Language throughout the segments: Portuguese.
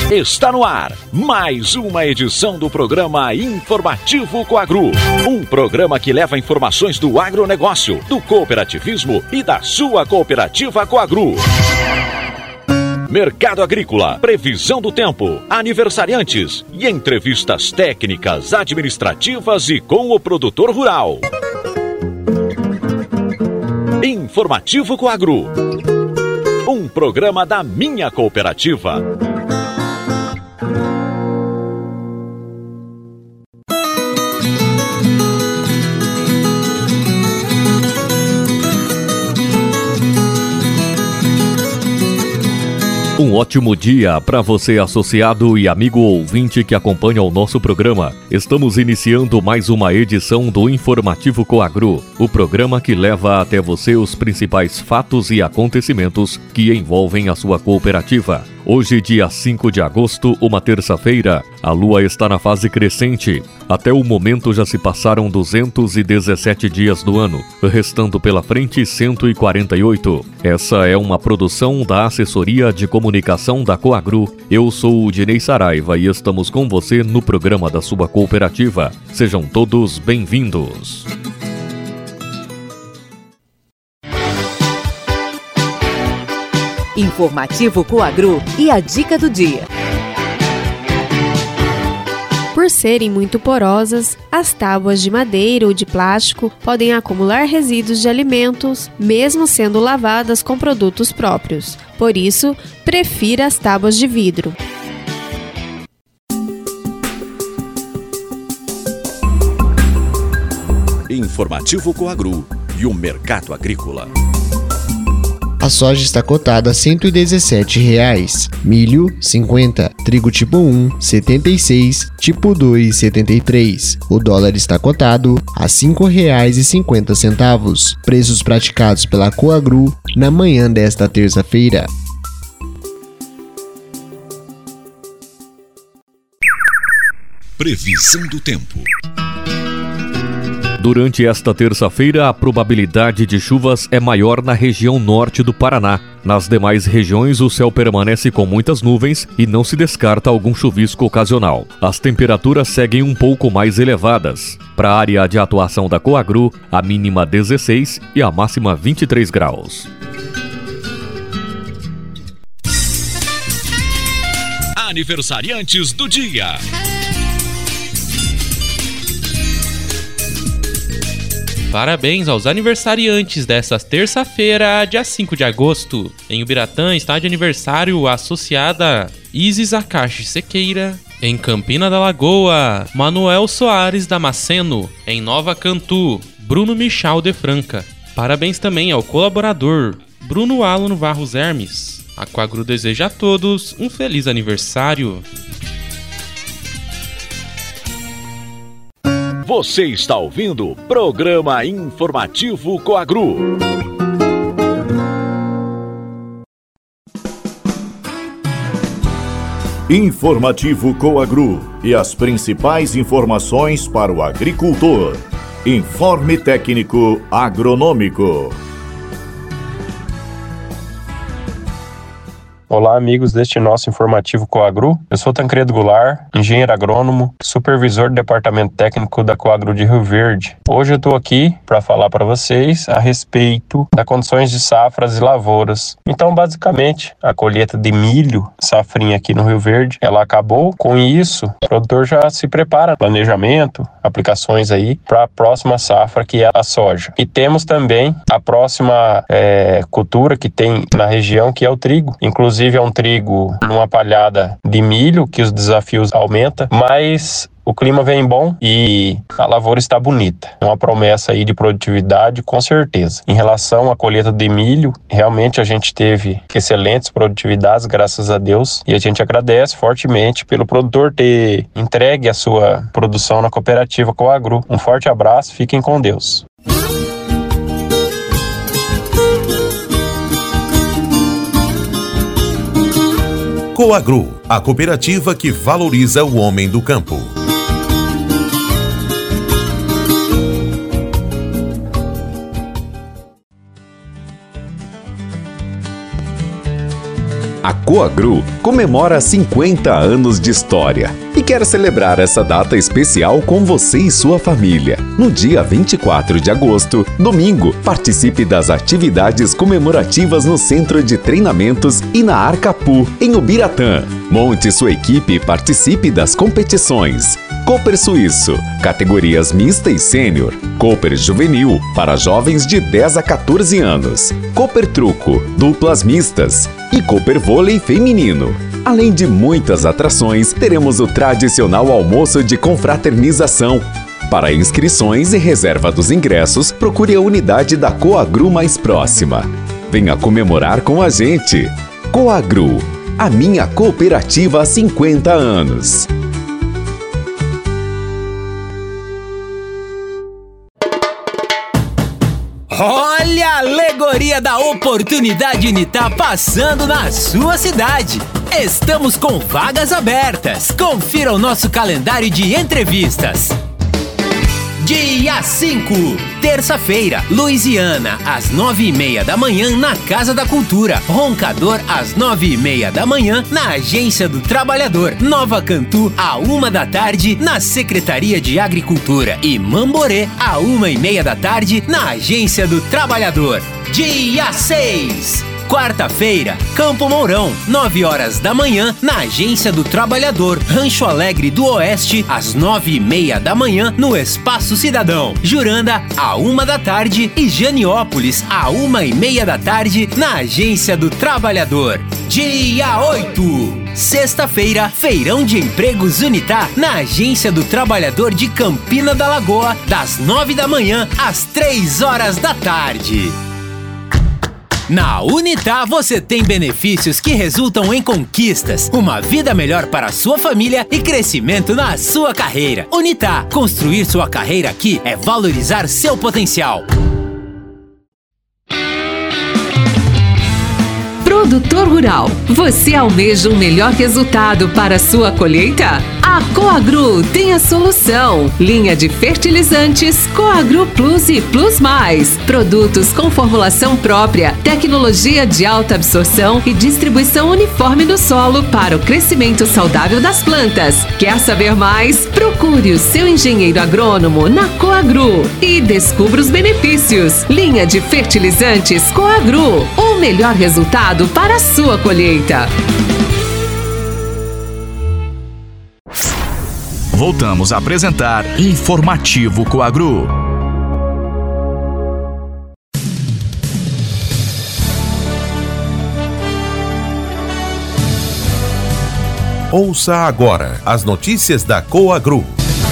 Está no ar mais uma edição do programa Informativo Coagro. Um programa que leva informações do agronegócio, do cooperativismo e da sua cooperativa Coagro. Mercado agrícola, previsão do tempo, aniversariantes e entrevistas técnicas, administrativas e com o produtor rural. Informativo Coagro. Um programa da minha cooperativa. Um ótimo dia para você, associado e amigo ouvinte que acompanha o nosso programa. Estamos iniciando mais uma edição do Informativo Coagro, o programa que leva até você os principais fatos e acontecimentos que envolvem a sua cooperativa. Hoje, dia 5 de agosto, uma terça-feira, a lua está na fase crescente. Até o momento já se passaram 217 dias do ano, restando pela frente 148. Essa é uma produção da Assessoria de Comunicação da Coagro. Eu sou o Dinei Saraiva e estamos com você no programa da sua cooperativa. Sejam todos bem-vindos. Informativo Coagro e a dica do dia. Por serem muito porosas, as tábuas de madeira ou de plástico podem acumular resíduos de alimentos, mesmo sendo lavadas com produtos próprios. Por isso, prefira as tábuas de vidro. Informativo Coagro e o mercado agrícola. A soja está cotada a R$ 117,00, milho 50, trigo tipo 1 76, tipo 2 73. O dólar está cotado a R$ 5,50. Preços praticados pela Coagro na manhã desta terça-feira. Previsão do tempo. Durante esta terça-feira, a probabilidade de chuvas é maior na região norte do Paraná. Nas demais regiões, o céu permanece com muitas nuvens e não se descarta algum chuvisco ocasional. As temperaturas seguem um pouco mais elevadas. Para a área de atuação da Coagro, a mínima 16 e a máxima 23 graus. Aniversariantes do dia. Parabéns aos aniversariantes desta terça-feira, dia 5 de agosto. Em Ubiratã está de aniversário a associada Isis Akashi Sequeira. Em Campina da Lagoa, Manuel Soares Damasceno. Em Nova Cantu, Bruno Michal de Franca. Parabéns também ao colaborador Bruno Alan Varros Hermes. A Coagro deseja a todos um feliz aniversário. Você está ouvindo o programa Informativo Coagro. Informativo Coagro e as principais informações para o agricultor. Informe técnico agronômico. Olá, amigos deste nosso Informativo Coagro. Eu sou Tancredo Goulart, engenheiro agrônomo, supervisor do Departamento Técnico da Coagro de Rio Verde. Hoje eu estou aqui para falar para vocês a respeito das condições de safras e lavouras. Então, basicamente, a colheita de milho, safrinha aqui no Rio Verde, ela acabou. Com isso, o produtor já se prepara, planejamento, aplicações aí para a próxima safra, que é a soja. E temos também a próxima cultura que tem na região, que é o trigo. Inclusive é um trigo numa palhada de milho, que os desafios aumentam, mas o clima vem bom e a lavoura está bonita. Uma promessa aí de produtividade, com certeza. Em relação à colheita de milho, realmente a gente teve excelentes produtividades, graças a Deus, e a gente agradece fortemente pelo produtor ter entregue a sua produção na cooperativa Coagro. Um forte abraço, fiquem com Deus. Coagro, a cooperativa que valoriza o homem do campo. A Coagru comemora 50 anos de história e quer celebrar essa data especial com você e sua família. No dia 24 de agosto, domingo, participe das atividades comemorativas no Centro de Treinamentos e na Arcapu, em Ubiratã. Monte sua equipe e participe das competições. Cooper Suíço, categorias mista e sênior. Cooper Juvenil, para jovens de 10 a 14 anos. Cooper Truco, duplas mistas. E Cooper Vôlei feminino. Além de muitas atrações, teremos o tradicional almoço de confraternização. Para inscrições e reserva dos ingressos, procure a unidade da Coagru mais próxima. Venha comemorar com a gente. Coagru, a minha cooperativa há 50 anos. Olha a alegoria da oportunidade Unitá passando na sua cidade. Estamos com vagas abertas. Confira o nosso calendário de entrevistas. Dia 5, terça-feira, Luisiana, às 9h30 da manhã na Casa da Cultura. Roncador, às 9h30 da manhã na Agência do Trabalhador. Nova Cantu, à 1 da tarde na Secretaria de Agricultura. E Mamborê, à 1h30 da tarde na Agência do Trabalhador. Dia 6, quarta-feira, Campo Mourão, 9 horas da manhã, na Agência do Trabalhador. Rancho Alegre do Oeste, às 9h30 da manhã, no Espaço Cidadão. Juranda, à 1 da tarde. E Janiópolis, à 1h30 da tarde, na Agência do Trabalhador. Dia 8, sexta-feira, Feirão de Empregos Unitá, na Agência do Trabalhador de Campina da Lagoa, das 9 da manhã às 3 horas da tarde. Na Unitá você tem benefícios que resultam em conquistas, uma vida melhor para a sua família e crescimento na sua carreira. Unitá, construir sua carreira aqui é valorizar seu potencial. Produtor rural, você almeja um melhor resultado para a sua colheita? A Coagru tem a solução. Linha de fertilizantes Coagru Plus e Plus Mais. Produtos com formulação própria, tecnologia de alta absorção e distribuição uniforme no solo para o crescimento saudável das plantas. Quer saber mais? Procure o seu engenheiro agrônomo na Coagru e descubra os benefícios. Linha de fertilizantes Coagru, o melhor resultado para a sua colheita. Voltamos a apresentar Informativo Coagru. Ouça agora as notícias da Coagru.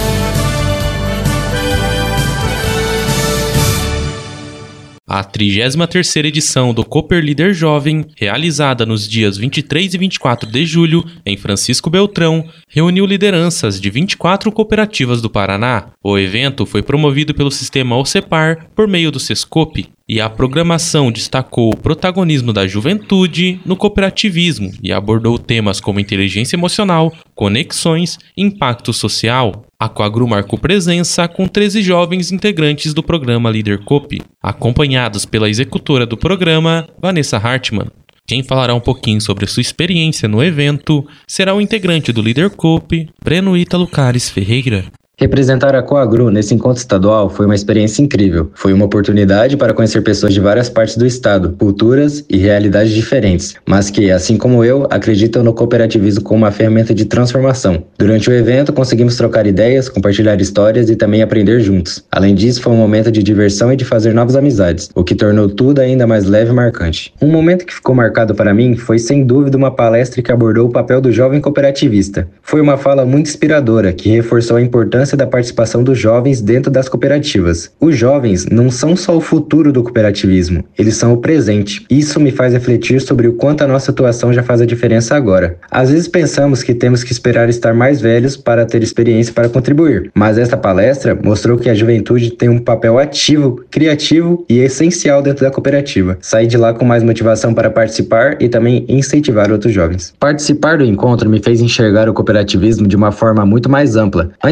A 33ª edição do Cooper Líder Jovem, realizada nos dias 23 e 24 de julho, em Francisco Beltrão, reuniu lideranças de 24 cooperativas do Paraná. O evento foi promovido pelo sistema OCEPAR por meio do Sescope, e a programação destacou o protagonismo da juventude no cooperativismo e abordou temas como inteligência emocional, conexões e impacto social. A Coagru marcou presença com 13 jovens integrantes do programa Líder Coop, acompanhados pela executora do programa, Vanessa Hartmann. Quem falará um pouquinho sobre sua experiência no evento será o integrante do Líder Coop, Breno Ítalo Cares Ferreira. Representar a Coagru nesse encontro estadual foi uma experiência incrível. Foi uma oportunidade para conhecer pessoas de várias partes do estado, culturas e realidades diferentes, mas que, assim como eu, acreditam no cooperativismo como uma ferramenta de transformação. Durante o evento, conseguimos trocar ideias, compartilhar histórias e também aprender juntos. Além disso, foi um momento de diversão e de fazer novas amizades, o que tornou tudo ainda mais leve e marcante. Um momento que ficou marcado para mim foi, sem dúvida, uma palestra que abordou o papel do jovem cooperativista. Foi uma fala muito inspiradora, que reforçou a importância da participação dos jovens dentro das cooperativas. Os jovens não são só o futuro do cooperativismo, eles são o presente. Isso me faz refletir sobre o quanto a nossa atuação já faz a diferença agora. Às vezes pensamos que temos que esperar estar mais velhos para ter experiência para contribuir, mas esta palestra mostrou que a juventude tem um papel ativo, criativo e essencial dentro da cooperativa. Saí de lá com mais motivação para participar e também incentivar outros jovens. Participar do encontro me fez enxergar o cooperativismo de uma forma muito mais ampla. Antes eu via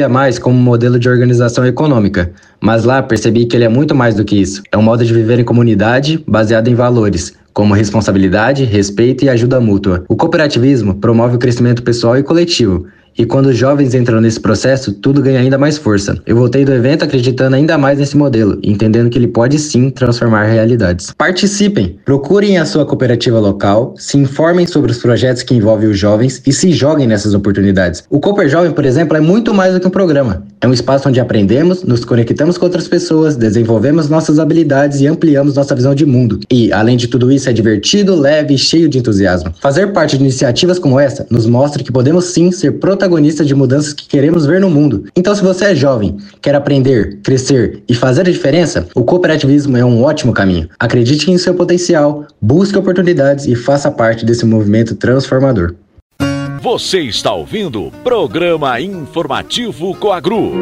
mais como um modelo de organização econômica, mas lá percebi que ele é muito mais do que isso. É um modo de viver em comunidade baseado em valores, como responsabilidade, respeito e ajuda mútua. O cooperativismo promove o crescimento pessoal e coletivo, e quando os jovens entram nesse processo, tudo ganha ainda mais força. Eu voltei do evento acreditando ainda mais nesse modelo, entendendo que ele pode sim transformar realidades. Participem! Procurem a sua cooperativa local, se informem sobre os projetos que envolvem os jovens e se joguem nessas oportunidades. O Cooper Jovem, por exemplo, é muito mais do que um programa. É um espaço onde aprendemos, nos conectamos com outras pessoas, desenvolvemos nossas habilidades e ampliamos nossa visão de mundo. E, além de tudo isso, é divertido, leve e cheio de entusiasmo. Fazer parte de iniciativas como essa nos mostra que podemos sim ser protagonistas de mudanças que queremos ver no mundo. Então, se você é jovem, quer aprender, crescer e fazer a diferença, o cooperativismo é um ótimo caminho. Acredite em seu potencial, busque oportunidades e faça parte desse movimento transformador. Você está ouvindo o Programa Informativo Coagru.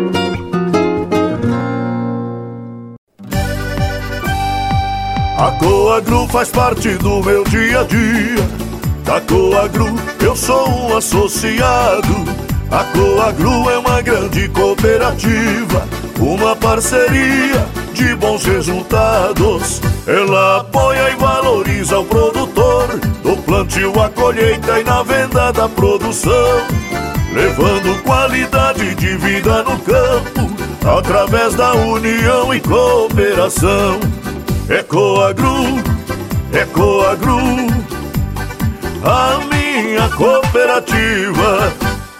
A Coagru faz parte do meu dia a dia. Da Coagru eu sou um associado. A Coagru é uma grande cooperativa, uma parceria de bons resultados. Ela apoia e valoriza o produtor, do plantio à colheita e na venda da produção, levando qualidade de vida no campo, através da união e cooperação. É Coagru, a minha cooperativa.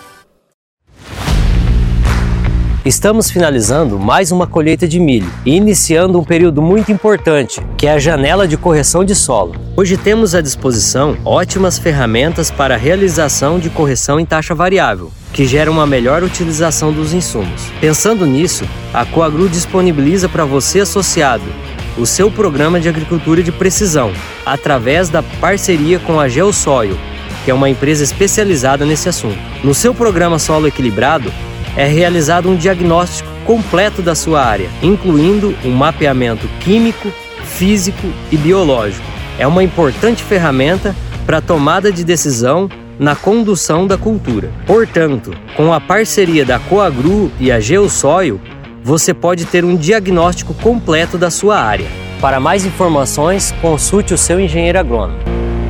Estamos finalizando mais uma colheita de milho e iniciando um período muito importante, que é a janela de correção de solo. Hoje temos à disposição ótimas ferramentas para a realização de correção em taxa variável, que gera uma melhor utilização dos insumos. Pensando nisso, a Coagru disponibiliza para você associado o seu programa de agricultura de precisão, através da parceria com a Geosoil, que é uma empresa especializada nesse assunto. No seu programa Solo Equilibrado, é realizado um diagnóstico completo da sua área, incluindo um mapeamento químico, físico e biológico. É uma importante ferramenta para a tomada de decisão na condução da cultura. Portanto, com a parceria da Coagru e a Geosoil, você pode ter um diagnóstico completo da sua área. Para mais informações, consulte o seu engenheiro agrônomo.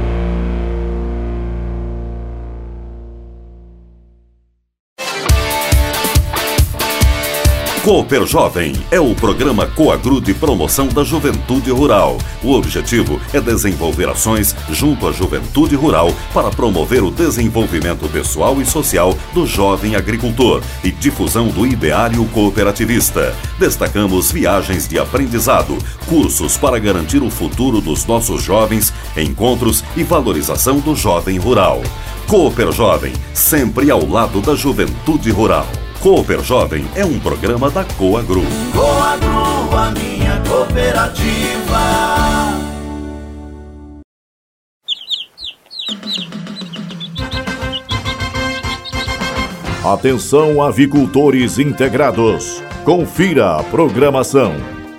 Cooper Jovem é o programa Coagru de promoção da juventude rural. O objetivo é desenvolver ações junto à juventude rural para promover o desenvolvimento pessoal e social do jovem agricultor e difusão do ideário cooperativista. Destacamos viagens de aprendizado, cursos para garantir o futuro dos nossos jovens, encontros e valorização do jovem rural. Cooper Jovem, sempre ao lado da juventude rural. Cooper Jovem é um programa da Coagru. Coagru, a minha cooperativa. Atenção, avicultores integrados. Confira a programação.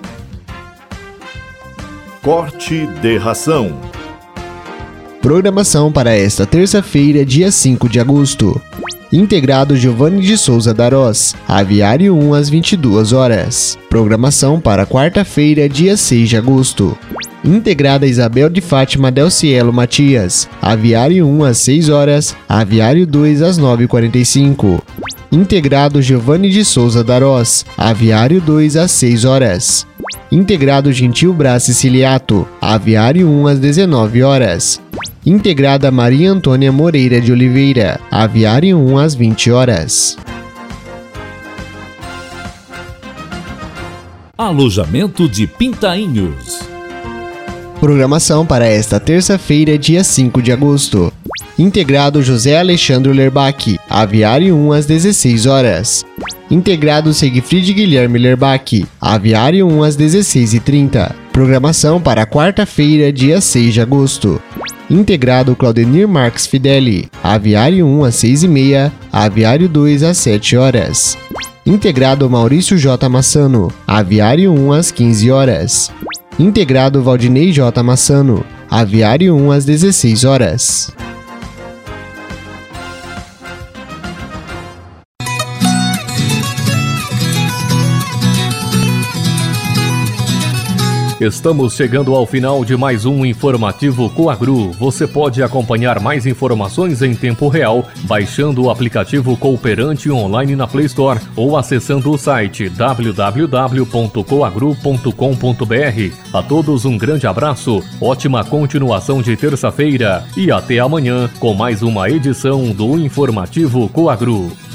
Corte de ração. Programação para esta terça-feira, dia 5 de agosto. Integrado Giovanni de Souza Darós, Aviário 1 às 22 horas. Programação para quarta-feira, dia 6 de agosto. Integrada Isabel de Fátima Del Cielo Matias, Aviário 1 às 6 horas, Aviário 2 às 9h45. Integrado Giovanni de Souza Darós, Aviário 2 às 6 horas. Integrado Gentil Brás Siciliato, Aviário 1 às 19 horas. Integrada Maria Antônia Moreira de Oliveira, Aviário 1 às 20 horas. Alojamento de Pintainhos. Programação para esta terça-feira, dia 5 de agosto. Integrado José Alexandre Lerbach, Aviário 1 às 16 horas. Integrado Siegfried Guilherme Lerbach, Aviário 1 às 16h30. Programação para quarta-feira, dia 6 de agosto. Integrado Claudenir Marques Fideli, Aviário 1 às 6h30, Aviário 2 às 7 horas. Integrado Maurício J. Massano, Aviário 1 às 15 horas. Integrado Valdinei J. Massano, Aviário 1 às 16 horas. Estamos chegando ao final de mais um Informativo Coagro. Você pode acompanhar mais informações em tempo real baixando o aplicativo Cooperante online na Play Store ou acessando o site www.coagro.com.br. A todos um grande abraço, ótima continuação de terça-feira e até amanhã com mais uma edição do Informativo Coagro.